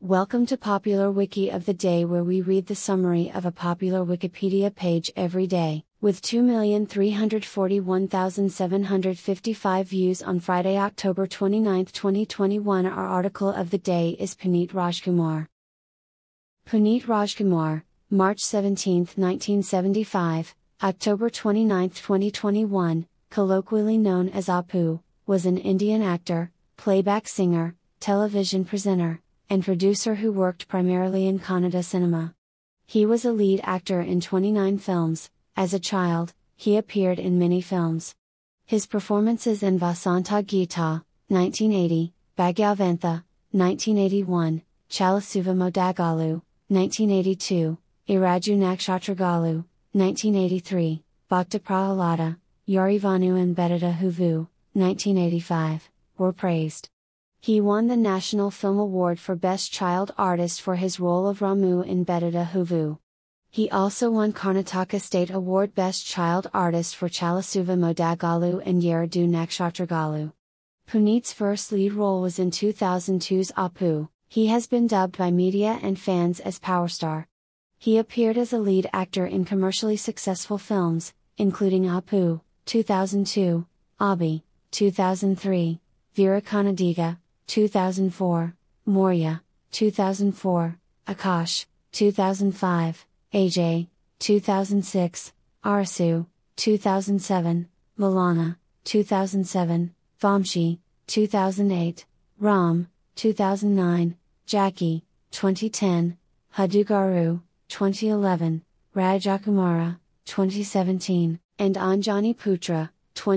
Welcome to Popular Wiki of the Day, where we read the summary of a popular Wikipedia page every day. With 2,341,755 views on Friday, October 29, 2021, our article of the day is Puneet Rajkumar. Puneet Rajkumar, March 17, 1975, October 29, 2021, colloquially known as Apu, was an Indian actor, playback singer, television presenter, and producer who worked primarily in Kannada cinema. He was a lead actor in 29 films. As a child, he appeared in many films. His performances in Vasanta Geeta, 1980, Bhagyavantha, 1981, Chalasuva Modagalu, 1982, Iraju Nakshatragalu, 1983, Bhakta Prahalada, Yarivanu and Bedada Huvu, 1985, were praised. He won the National Film Award for Best Child Artist for his role of Ramu in Bedada Huvu. He also won Karnataka State Award Best Child Artist for Chalasuva Modagalu and Yaradu Nakshatragalu. Puneet's first lead role was in 2002's Apu. He has been dubbed by media and fans as Power Star. He appeared as a lead actor in commercially successful films, including Apu, 2002, Abhi, 2003, Veerakanadiga, 2004, Moria, 2004, Akash, 2005, AJ, 2006, Arasu, 2007, Milana, 2007, Vamshi, 2008, Ram, 2009, Jackie, 2010, Hadugaru, 2011, Rajakumara, 2017, and Anjani Putra,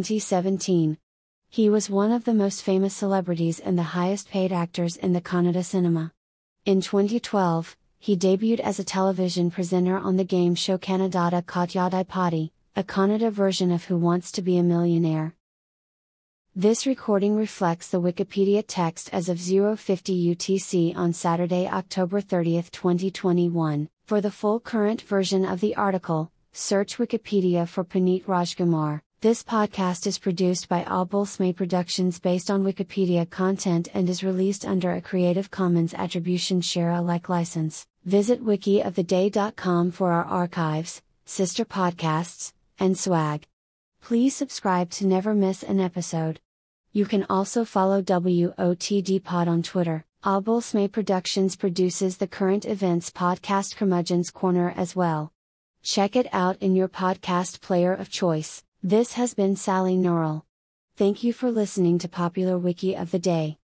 2017. He was one of the most famous celebrities and the highest paid actors in the Kannada cinema. In 2012, he debuted as a television presenter on the game show Kannadada Kotyadipati, a Kannada version of Who Wants to Be a Millionaire. This recording reflects the Wikipedia text as of 0:50 UTC on Saturday, October 30, 2021. For the full current version of the article, search Wikipedia for Puneet Rajkumar. This podcast is produced by Abul Smay Productions based on Wikipedia content and is released under a Creative Commons Attribution Share Alike license. Visit wikioftheday.com for our archives, sister podcasts, and swag. Please subscribe to never miss an episode. You can also follow WOTD Pod on Twitter. Abul Smay Productions produces the current events podcast Curmudgeon's Corner as well. Check it out in your podcast player of choice. This has been Sally Neural. Thank you for listening to Popular Wiki of the Day.